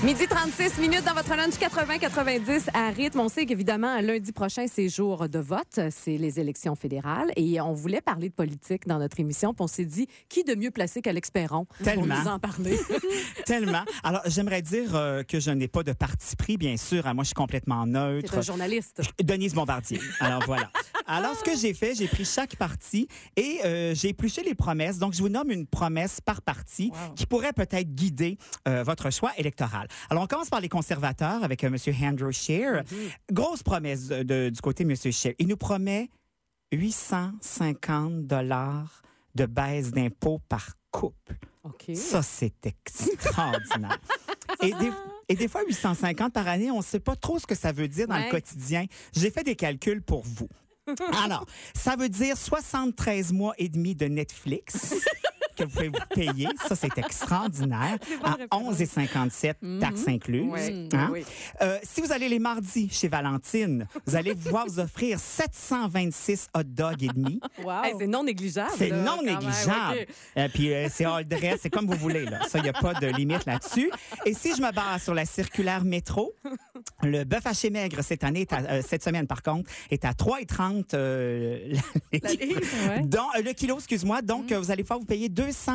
Midi 36 minutes dans votre lunch 80-90 à rythme. On sait qu'évidemment, lundi prochain, c'est jour de vote. C'est les élections fédérales. Et on voulait parler de politique dans notre émission. Puis on s'est dit, qui de mieux placé qu'Alex Perron pour nous en parler? Tellement. Alors, j'aimerais dire que je n'ai pas de parti pris, bien sûr. Moi, je suis complètement neutre. C'est un journaliste. Denise Bombardier. Alors, voilà. Alors, ce que j'ai fait, j'ai pris chaque parti et j'ai épluché les promesses. Donc, je vous nomme une promesse par parti qui pourrait peut-être guider votre choix électoral. Alors, on commence par les conservateurs avec M. Andrew Scheer. Grosse promesse du côté de M. Scheer. Il nous promet 850 $ de baisse d'impôts par couple. OK. Ça, c'est extraordinaire. Et des fois, 850 par année, on ne sait pas trop ce que ça veut dire dans le quotidien. J'ai fait des calculs pour vous. Alors, ça veut dire 73 mois et demi de Netflix que vous pouvez vous payer. Ça, c'est extraordinaire. À 11,57 taxes incluses. Hein? Oui. Si vous allez les mardis chez Valentine, vous allez pouvoir vous offrir 726 hot dogs et demi. Wow. Hey, c'est non négligeable. C'est non négligeable. Okay. Puis c'est all dress, c'est comme vous voulez. Là. Ça, il n'y a pas de limite là-dessus. Et si je me base sur la circulaire métro, le bœuf haché maigre cette semaine, par contre, est à 3,30 le kilo, excuse-moi. Donc, vous allez pouvoir vous payer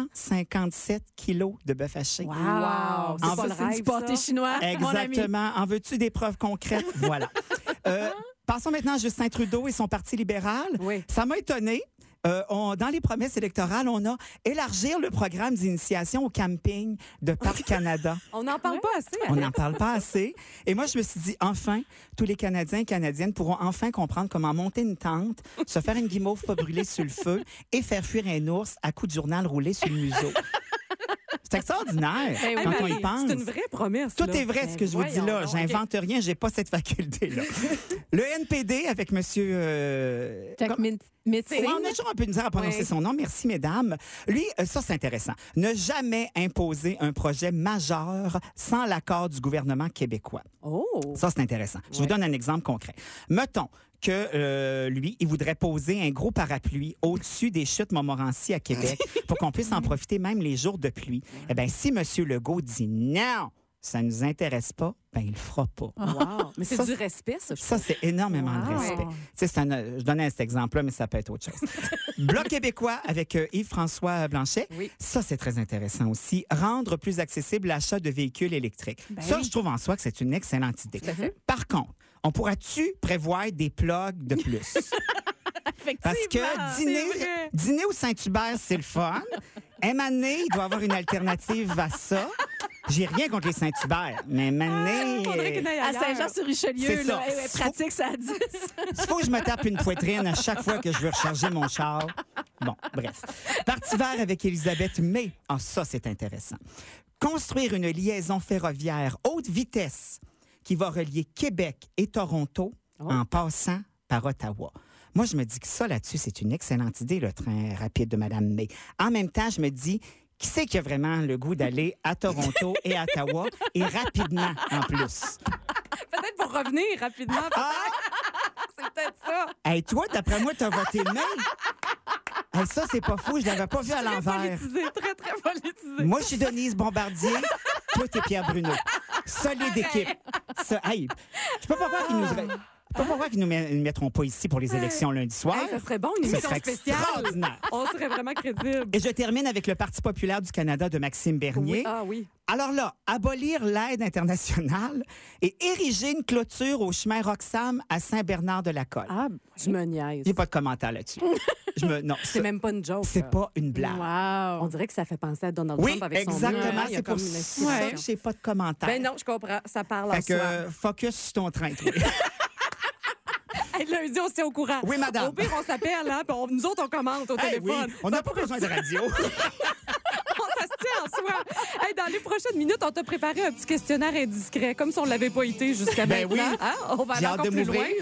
257 kilos de bœuf haché. Wow! C'est pas le rêve, du pâté chinois, exactement. En veux-tu des preuves concrètes? Voilà. Passons maintenant à Justin Trudeau et son Parti libéral. Oui. Ça m'a étonné. Dans les promesses électorales, on a élargir le programme d'initiation au camping de Parc Canada. On n'en parle pas assez. On n'en parle pas assez. Et moi, je me suis dit, enfin, tous les Canadiens et Canadiennes pourront enfin comprendre comment monter une tente, se faire une guimauve pas brûlée sur le feu et faire fuir un ours à coups de journal roulé sur le museau. C'est extraordinaire quand on y pense. C'est une vraie promesse. Tout est vrai, ce que je vous dis là. J'invente rien, j'ai pas cette faculté-là. Le NPD avec monsieur... Jack Metzing. On a toujours un peu de misère à prononcer son nom. Merci, mesdames. Lui, ça, c'est intéressant. Ne jamais imposer un projet majeur sans l'accord du gouvernement québécois. Oh! Ça, c'est intéressant. Je vous donne un exemple concret. Mettons que lui, il voudrait poser un gros parapluie au-dessus des chutes Montmorency à Québec pour qu'on puisse en profiter même les jours de pluie. Eh bien, si M. Legault dit non, ça ne nous intéresse pas, ben il le fera pas. Wow. Mais c'est du respect, ça. Ça, c'est énormément de respect. Tu sais, je donnais cet exemple-là, mais ça peut être autre chose. Bloc québécois avec Yves-François Blanchet. Oui. Ça, c'est très intéressant aussi. Rendre plus accessible l'achat de véhicules électriques. Ben ça, je trouve en soi que c'est une excellente idée. Par contre, on pourra-tu prévoir des plugs de plus? Parce que dîner au Saint-Hubert, c'est le fun. M&A, il doit y avoir une alternative à ça. J'ai rien contre les Saint-Hubert, mais maintenant... à Saint-Jean-sur-Richelieu, là, pratique, ça a 10. Il faut que je me tape une poitrine à chaque fois que je veux recharger mon char. Bon, bref. Parti vert avec Elisabeth May. Ah, ça, c'est intéressant. Construire une liaison ferroviaire haute vitesse qui va relier Québec et Toronto en passant par Ottawa. Moi, je me dis que ça, là-dessus, c'est une excellente idée, le train rapide de Mme May. En même temps, je me dis... Qui c'est qui a vraiment le goût d'aller à Toronto et à Ottawa et rapidement en plus? Peut-être pour revenir rapidement. C'est peut-être ça. Hey, toi, d'après moi, t'as voté May. Hey, ça, c'est pas fou. Je l'avais pas vu à l'envers. Très, très politisé. Moi, je suis Denise Bombardier. Toi, t'es Pierre Bruno. Solide équipe. Hey, je peux pas croire qu'ils nous... Pourquoi qu'ils ne nous mettront pas ici pour les élections lundi soir? Hey, ça serait bon, une émission spéciale. On serait vraiment crédible. Et je termine avec le Parti populaire du Canada de Maxime Bernier. Oui. Ah oui. Alors là, abolir l'aide internationale et ériger une clôture au chemin Roxham à Saint-Bernard-de-la-Colle. Ah, je me niaise. Il n'y a pas de commentaire là-dessus. Non, c'est même pas une joke. C'est pas une blague. Wow. On dirait que ça fait penser à Donald Trump avec son nom. Oui, exactement. C'est pour ça que j'ai pas de commentaire. Ben non, je comprends. Ça parle en soi. Focus sur ton train, toi. Lundi, on se tient au courant. Oui, madame. Au pire, on s'appelle, hein, puis nous autres, on commente au téléphone. Oui. On n'a pas besoin de radio. Ça se tient en soi. Hey, dans les prochaines minutes, on t'a préparé un petit questionnaire indiscret, comme si on ne l'avait pas été jusqu'à maintenant. Oui. Hein? On va aller encore plus loin.